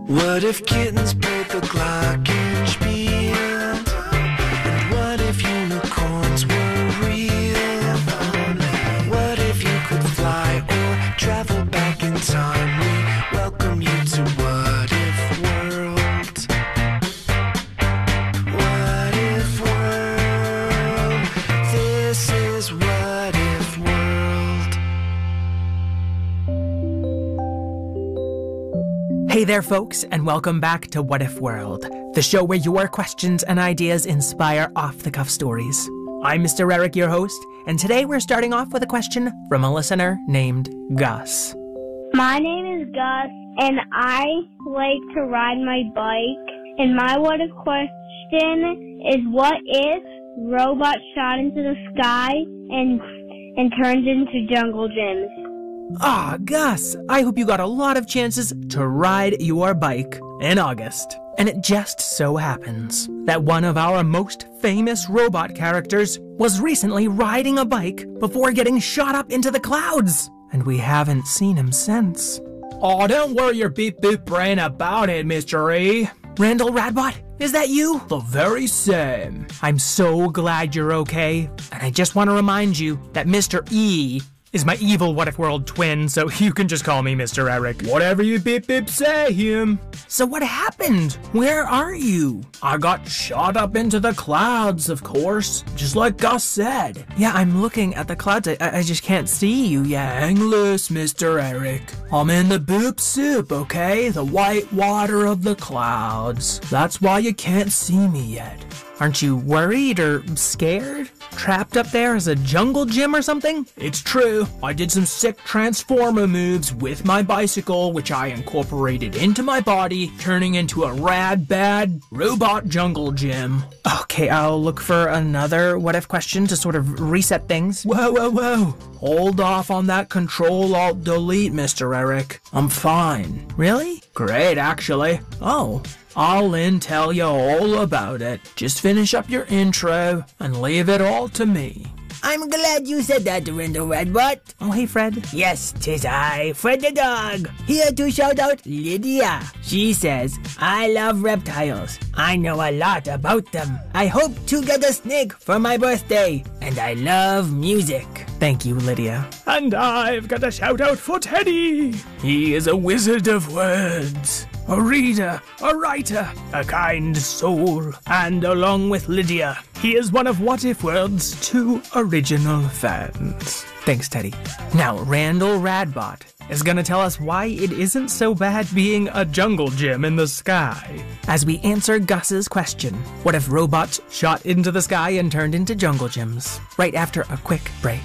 What if kittens played the glockenspiel? And what if unicorns were real? What if you could fly or travel back in time? We welcome you to What If World. What If World? This is What If World. Hey there, folks, and welcome back to What If World, the show where your questions and ideas inspire off-the-cuff stories. I'm Mr. Eric, your host, and today we're starting off with a question from a listener named Gus. My name is Gus, and I like to ride my bike. And my what if question is, what if robots shot into the sky and turned into jungle gyms? Gus, I hope you got a lot of chances to ride your bike in August. And it just so happens that one of our most famous robot characters was recently riding a bike before getting shot up into the clouds. And we haven't seen him since. Oh, don't worry your beep-boop brain about it, Mr. E. Randall Radbot, is that you? The very same. I'm so glad you're okay. And I just want to remind you that Mr. E is my evil What If World twin, so you can just call me Mr. Eric. Whatever you beep-beep say, him. So what happened? Where are you? I got shot up into the clouds, of course, just like Gus said. Yeah, I'm looking at the clouds. I just can't see you yet. Hang loose, Mr. Eric. I'm in the boop soup, okay? The white water of the clouds. That's why you can't see me yet. Aren't you worried or scared? Trapped up there as a jungle gym or something? It's true. I did some sick transformer moves with my bicycle, which I incorporated into my body, turning into a rad bad robot jungle gym. Okay, I'll look for another what if question to sort of reset things. Whoa. Hold off on that Control-Alt-Delete, Mr. Eric. I'm fine. Really? Great, actually. Oh. I'll tell you all about it. Just finish up your intro and leave it all to me. I'm glad you said that, Randall Radbot. Oh, hey, Fred. Yes, 'tis I, Fred the dog, here to shout out Lydia. She says, I love reptiles. I know a lot about them. I hope to get a snake for my birthday. And I love music. Thank you, Lydia. And I've got a shout out for Teddy. He is a wizard of words, a reader, a writer, a kind soul, and along with Lydia, he is one of What If World's 2 original fans. Thanks, Teddy. Now, Randall Radbot is gonna tell us why it isn't so bad being a jungle gym in the sky. As we answer Gus's question, what if robots shot into the sky and turned into jungle gyms? Right after a quick break.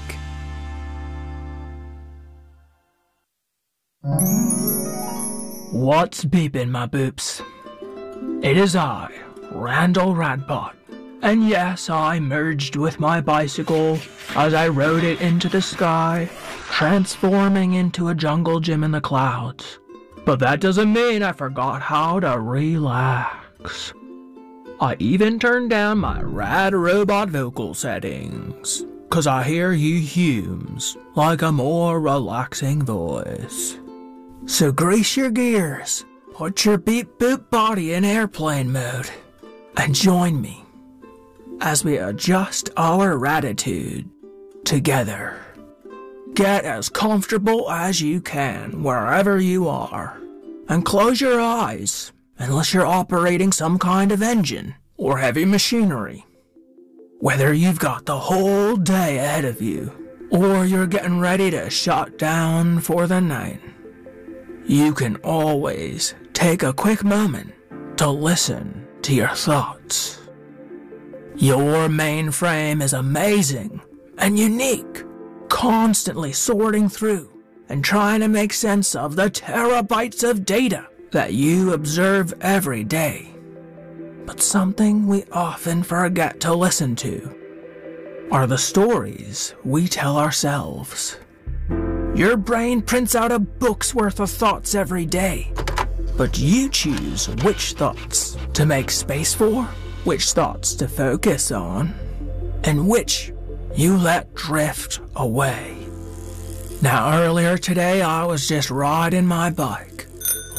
What's beeping, my boops? It is I, Randall Radbot. And yes, I merged with my bicycle as I rode it into the sky, transforming into a jungle gym in the clouds. But that doesn't mean I forgot how to relax. I even turned down my rad robot vocal settings, 'cause I hear you humes like a more relaxing voice. So grease your gears, put your beep-boop body in airplane mode, and join me as we adjust our attitude together. Get as comfortable as you can wherever you are, and close your eyes unless you're operating some kind of engine or heavy machinery. Whether you've got the whole day ahead of you, or you're getting ready to shut down for the night, you can always take a quick moment to listen to your thoughts. Your mainframe is amazing and unique, constantly sorting through and trying to make sense of the terabytes of data that you observe every day. But something we often forget to listen to are the stories we tell ourselves. Your brain prints out a book's worth of thoughts every day, but you choose which thoughts to make space for, which thoughts to focus on, and which you let drift away. Now, earlier today, I was just riding my bike,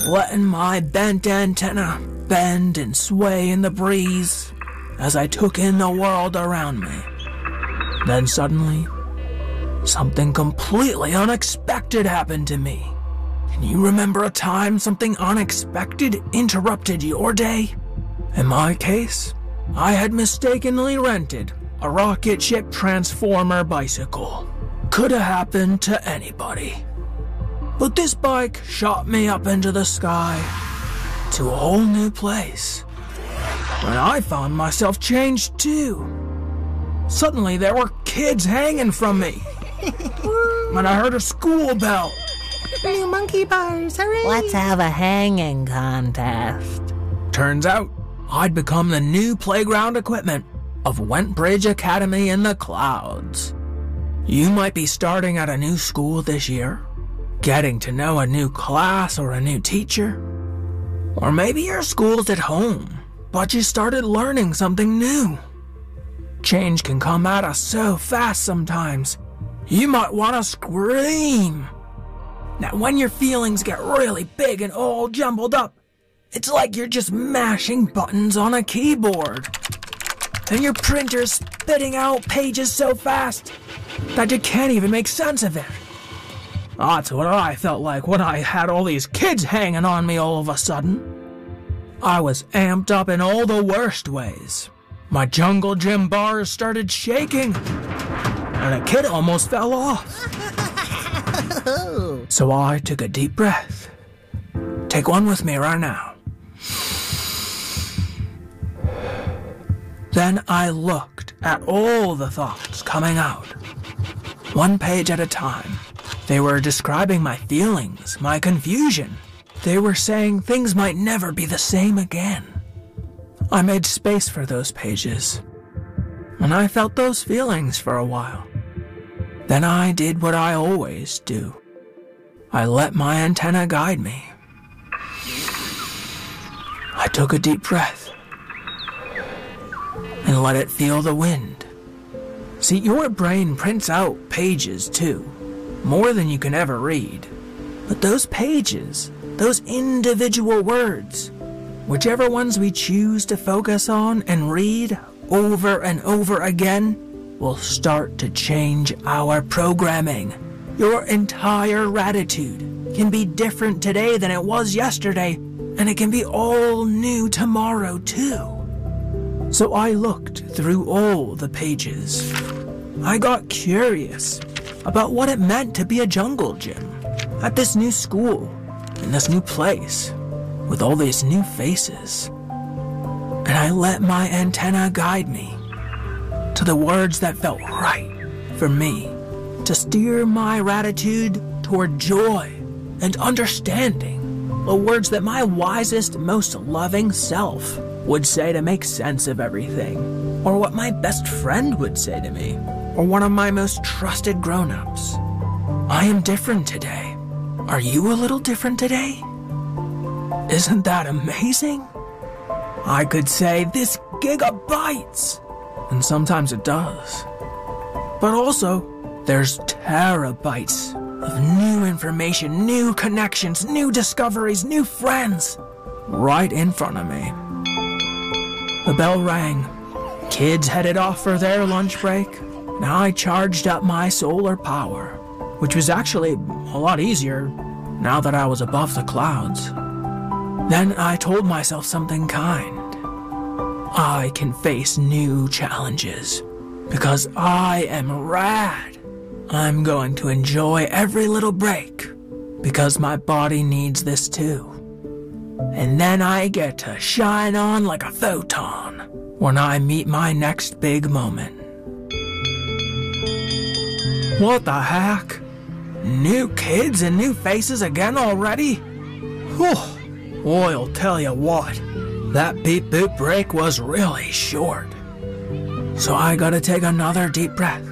letting my bent antenna bend and sway in the breeze as I took in the world around me. Then suddenly, something completely unexpected happened to me. Can you remember a time something unexpected interrupted your day? In my case, I had mistakenly rented a rocket ship transformer bicycle. Could have happened to anybody. But this bike shot me up into the sky to a whole new place. When I found myself changed too. Suddenly there were kids hanging from me. And I heard a school bell. New monkey bars, hooray! Let's have a hanging contest. Turns out, I'd become the new playground equipment of Wentbridge Academy in the clouds. You might be starting at a new school this year, getting to know a new class or a new teacher. Or maybe your school's at home, but you started learning something new. Change can come at us so fast sometimes, you might want to scream. Now, when your feelings get really big and all jumbled up, it's like you're just mashing buttons on a keyboard. And your printer's spitting out pages so fast that you can't even make sense of it. That's what I felt like when I had all these kids hanging on me all of a sudden. I was amped up in all the worst ways. My jungle gym bars started shaking, and a kid almost fell off. So I took a deep breath. Take one with me right now. Then I looked at all the thoughts coming out, one page at a time. They were describing my feelings, my confusion. They were saying things might never be the same again. I made space for those pages, and I felt those feelings for a while. Then I did what I always do. I let my antenna guide me. I took a deep breath and let it feel the wind. See, your brain prints out pages too, more than you can ever read. But those pages, those individual words, whichever ones we choose to focus on and read over and over again, will start to change our programming. Your entire attitude can be different today than it was yesterday, and it can be all new tomorrow too. So I looked through all the pages. I got curious about what it meant to be a jungle gym at this new school, in this new place, with all these new faces. And I let my antenna guide me to the words that felt right for me, to steer my attitude toward joy and understanding, the words that my wisest, most loving self would say to make sense of everything, or what my best friend would say to me, or one of my most trusted grown-ups. I am different today. Are you a little different today? Isn't that amazing? I could say this gigabytes, and sometimes it does. But also, there's terabytes of new information, new connections, new discoveries, new friends, right in front of me. The bell rang. Kids headed off for their lunch break, and I charged up my solar power, which was actually a lot easier now that I was above the clouds. Then I told myself something kind. I can face new challenges because I am rad. I'm going to enjoy every little break because my body needs this too. And then I get to shine on like a photon when I meet my next big moment. What the heck? New kids and new faces again already? Whew. I'll tell you what, that beep boop break was really short. So I gotta take another deep breath.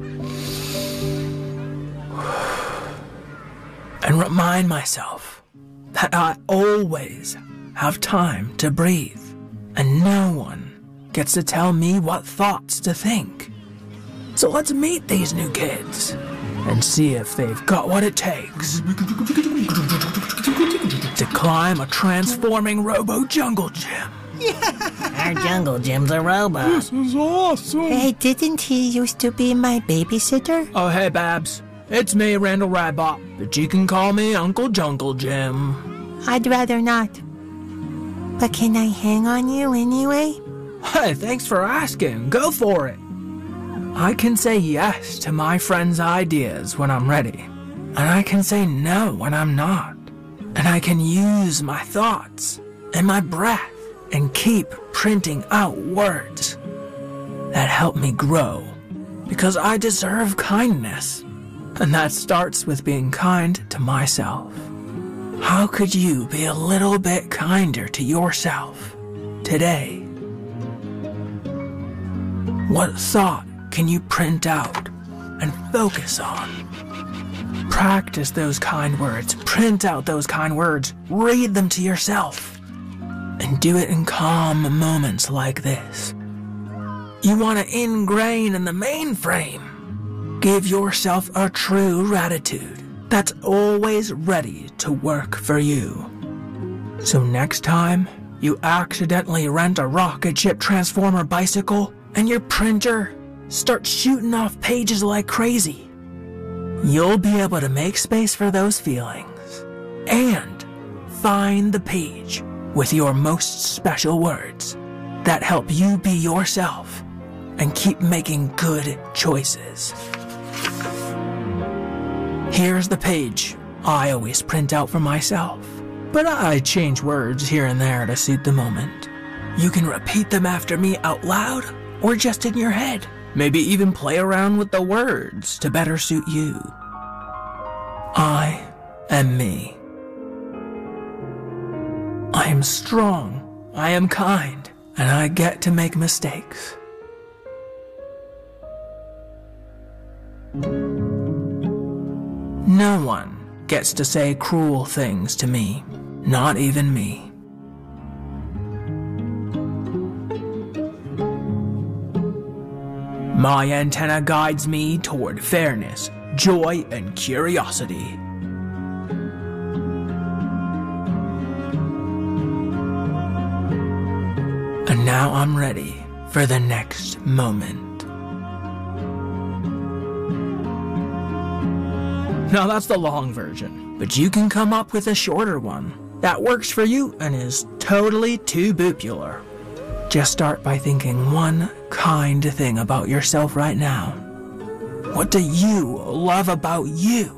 And remind myself that I always have time to breathe, and no one gets to tell me what thoughts to think. So let's meet these new kids and see if they've got what it takes to climb a transforming robo-jungle gym. Our jungle gym's a robot. This is awesome. Hey, didn't he used to be my babysitter? Oh, hey, Babs. It's me, Randall Radbot, but you can call me Uncle Jungle Jim. I'd rather not. But can I hang on you anyway? Hey, thanks for asking. Go for it. I can say yes to my friends' ideas when I'm ready. And I can say no when I'm not. And I can use my thoughts and my breath and keep printing out words that help me grow. Because I deserve kindness. And that starts with being kind to myself. How could you be a little bit kinder to yourself today? What thought can you print out and focus on? Practice those kind words, print out those kind words, read them to yourself, and do it in calm moments like this. You want to ingrain in the mainframe. Give yourself a true gratitude that's always ready to work for you. So next time you accidentally rent a rocket ship transformer bicycle and your printer starts shooting off pages like crazy, you'll be able to make space for those feelings and find the page with your most special words that help you be yourself and keep making good choices. Here's the page I always print out for myself, but I change words here and there to suit the moment. You can repeat them after me out loud or just in your head. Maybe even play around with the words to better suit you. I am me. I am strong, I am kind, and I get to make mistakes. No one gets to say cruel things to me, not even me. My antenna guides me toward fairness, joy, and curiosity. And now I'm ready for the next moment. Now that's the long version, but you can come up with a shorter one that works for you and is totally too boop-ular. Just start by thinking one kind thing about yourself right now. What do you love about you?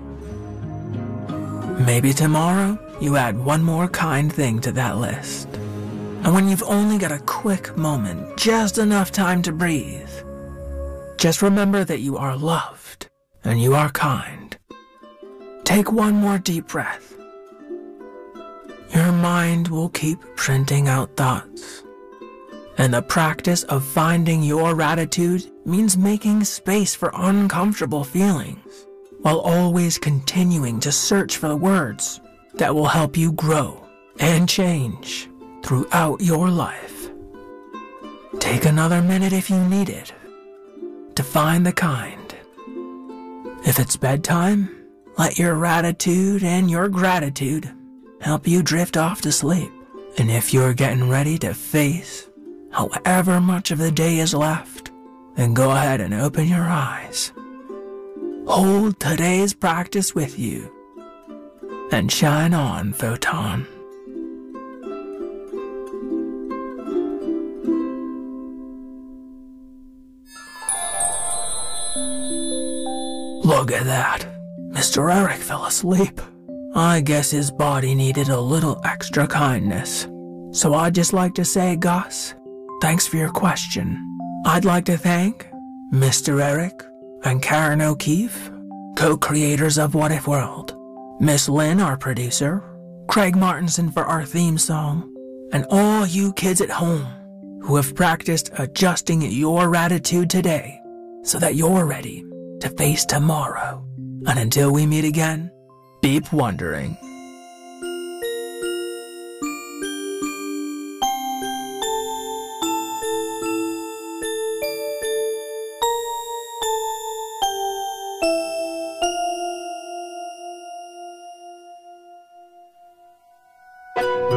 Maybe tomorrow you add one more kind thing to that list. And when you've only got a quick moment, just enough time to breathe, just remember that you are loved and you are kind. Take one more deep breath. Your mind will keep printing out thoughts. And the practice of finding your gratitude means making space for uncomfortable feelings, while always continuing to search for the words that will help you grow and change throughout your life. Take another minute if you need it to find the kind. If it's bedtime, let your gratitude and your gratitude help you drift off to sleep. And if you're getting ready to face however much of the day is left, then go ahead and open your eyes. Hold today's practice with you and shine on, Photon. Look at that. Mr. Eric fell asleep. I guess his body needed a little extra kindness. So I'd just like to say, Gus, thanks for your question. I'd like to thank Mr. Eric and Karen O'Keefe, co-creators of What If World, Miss Lynn, our producer, Craig Martinson for our theme song, and all you kids at home who have practiced adjusting your gratitude today so that you're ready to face tomorrow. And until we meet again, keep wondering.